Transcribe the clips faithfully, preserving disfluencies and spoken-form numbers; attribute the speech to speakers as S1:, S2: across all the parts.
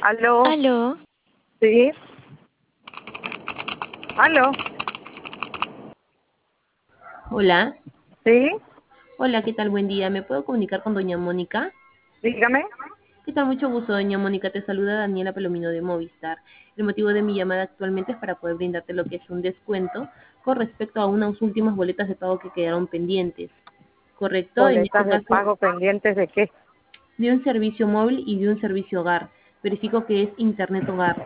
S1: Aló,
S2: Aló,
S1: sí, aló,
S3: Hola,
S1: sí,
S3: hola, ¿qué tal? Buen día. ¿Me puedo comunicar con doña Mónica?
S1: dígame.
S3: ¿Qué tal? Mucho gusto, doña Mónica. Te saluda Daniela Palomino de Movistar. El motivo de mi llamada actualmente es para poder brindarte lo que es un descuento con respecto a unas últimas boletas de pago que quedaron pendientes. ¿Correcto? En este
S1: Boletas de
S3: caso,
S1: pago pendientes de qué.
S3: de un servicio móvil y de un servicio hogar. Verifico que es Internet Hogar.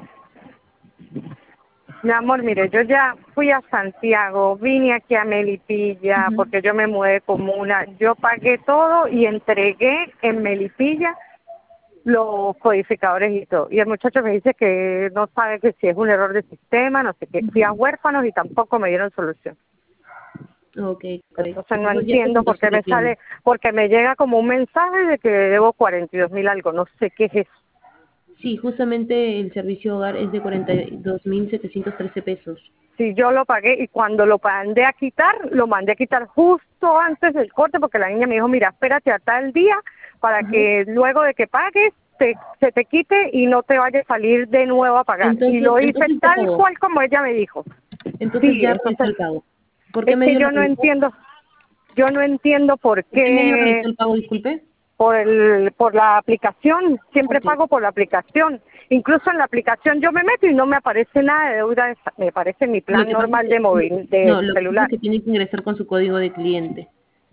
S1: Mi amor, mire, yo ya fui a Santiago, vine aquí a Melipilla,
S3: Ujú.
S1: porque yo me mudé de comuna, yo pagué todo y entregué en Melipilla los codificadores y todo. Y el muchacho me dice que no sabe que si es un error de sistema, no sé qué. Fui a huérfanos y tampoco me dieron solución.
S3: Ok, correcto.
S1: Entonces no
S3: Entonces ya
S1: entiendo
S3: presentó
S1: por
S3: su
S1: qué me
S3: reclamo.
S1: sale, porque me llega como un mensaje de que debo cuarenta y dos mil algo, no sé qué es eso.
S3: Sí, justamente el servicio hogar es de cuarenta y dos mil setecientos trece pesos.
S1: Si yo lo pagué y cuando lo mandé a quitar, lo mandé a quitar justo antes del corte porque la niña me dijo, mira, espérate a tal día para
S3: Ajá.
S1: que luego de que pagues te, se te quite y no te vaya a salir de nuevo a pagar. Y
S3: Entonces,
S1: lo hice
S3: entonces ya
S1: tal
S3: pagó.
S1: cual como ella me dijo.
S3: Entonces
S1: Sí,
S3: ya realizó
S1: entonces
S3: el pago. ¿Por qué
S1: es que
S3: medio lo
S1: yo no
S3: realizó?
S1: entiendo, yo no entiendo por
S3: ¿Por qué medio realizó
S1: qué
S3: el pago, disculpe?
S1: por el por la aplicación, siempre
S3: Ok.
S1: pago por la aplicación. Incluso en la aplicación yo me meto y no me aparece nada de deuda, me aparece mi
S3: Lo
S1: plan
S3: que pasa es
S1: normal
S3: que,
S1: de móvil,
S3: no,
S1: de
S3: lo que pasa es
S1: celular.
S3: que tiene que ingresar con su código de cliente.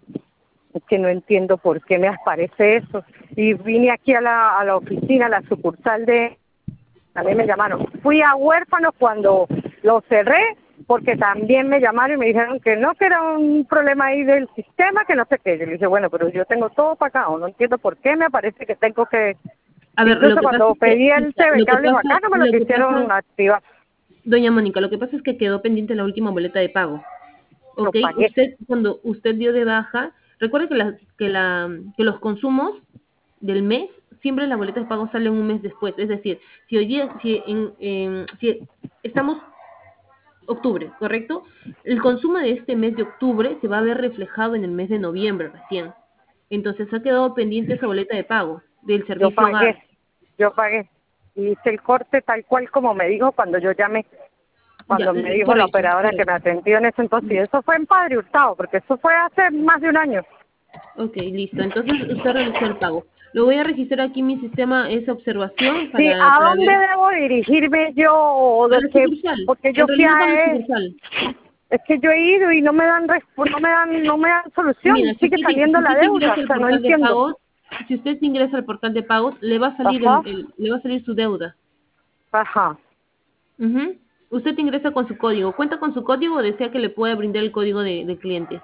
S1: Es que no entiendo por qué me aparece eso. Y vine aquí a la, a la oficina, a la sucursal de... También me llamaron. Fui a huérfanos cuando lo cerré, porque también me llamaron y me dijeron que no, que era un problema ahí del sistema, que no sé qué. Yo le dije, bueno, pero yo tengo todo pagado, no entiendo por qué me aparece que tengo que...
S3: A ver, lo
S1: Incluso
S3: que pasa
S1: cuando
S3: es que,
S1: pedí el T V
S3: lo que
S1: cables
S3: pasa,
S1: acá no me lo
S3: lo que
S1: quisieron
S3: pasa,
S1: activar.
S3: doña Mónica, lo que pasa es que quedó pendiente la última boleta de pago.
S1: Lo
S3: ¿Ok?
S1: pagué.
S3: Usted, cuando usted dio de baja, recuerde que, la, que, la, que los consumos del mes, siempre las boletas de pago salen un mes después. Es decir, si hoy día, si, en, en- si estamos octubre, ¿correcto? El consumo de este mes de octubre se va a ver reflejado en el mes de noviembre recién. Entonces ha quedado pendiente esa boleta de pago del
S1: Yo
S3: servicio hogar.
S1: pagué. Yo pagué. Y hice el corte tal cual como me dijo cuando yo llamé.
S3: Ya,
S1: Cuando me
S3: eh,
S1: dijo la
S3: correcto,
S1: operadora que me
S3: correcto.
S1: atendió en ese entonces. Y eso fue en Padre Hurtado, porque eso fue hace más de un año.
S3: Ok, listo. Entonces usted realizó el pago. Lo voy a registrar aquí en mi sistema esa observación
S1: Sí,
S3: para,
S1: ¿a
S3: para
S1: dónde
S3: ver
S1: debo dirigirme yo? O
S3: a
S1: de
S3: la
S1: qué?
S3: sucursal.
S1: Porque yo
S3: En
S1: fui
S3: realidad va a la
S1: a él.
S3: sucursal.
S1: Es que yo he ido y no me dan resp- no me dan no me dan
S3: Mira,
S1: solución.
S3: si
S1: Sigue
S3: usted,
S1: saliendo
S3: si
S1: la
S3: usted
S1: deuda,
S3: ingresa
S1: o
S3: al
S1: sea, no
S3: portal de
S1: entiendo.
S3: pagos, si usted ingresa al portal de pagos, le va a salir el,
S1: Ajá,
S3: el- le va a salir su deuda.
S1: ajá.
S3: Ujú. Usted ingresa con su código. ¿Cuenta con su código o desea que le pueda brindar el código de, de cliente?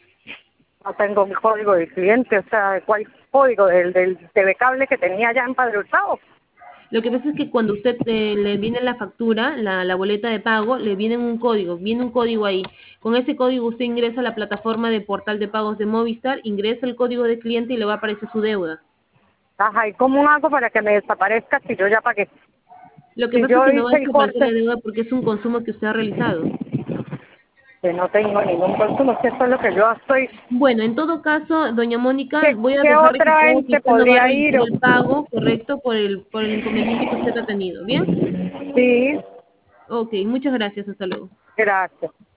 S1: No tengo mi código de cliente, o sea, ¿cuál código? Del, del T V cable que tenía ya en Padre Hurtado.
S3: Lo que pasa es que cuando usted eh, le viene la factura, la, la boleta de pago, le viene un código, viene un código ahí. Con ese código usted ingresa a la plataforma de portal de pagos de Movistar, ingresa el código de cliente y le va a aparecer su deuda.
S1: Ajá, ¿y cómo hago para que me desaparezca si yo ya pagué?
S3: Lo que
S1: Si
S3: pasa es
S1: yo
S3: que no va a
S1: hice el
S3: desaparecer la
S1: corte,
S3: deuda porque es un consumo que usted ha realizado.
S1: que no tengo ningún consumo, que eso es lo que yo estoy...
S3: Bueno, en todo caso, doña Mónica,
S1: ¿Qué,
S3: voy a
S1: qué
S3: dejar
S1: otra
S3: registrado que
S1: ente
S3: usted no va a
S1: podría ir?
S3: realizar
S1: O...
S3: el pago, correcto, por el, por el inconveniente que usted ha tenido. ¿Bien?
S1: Sí,
S3: Ok, muchas gracias. Hasta luego.
S1: gracias.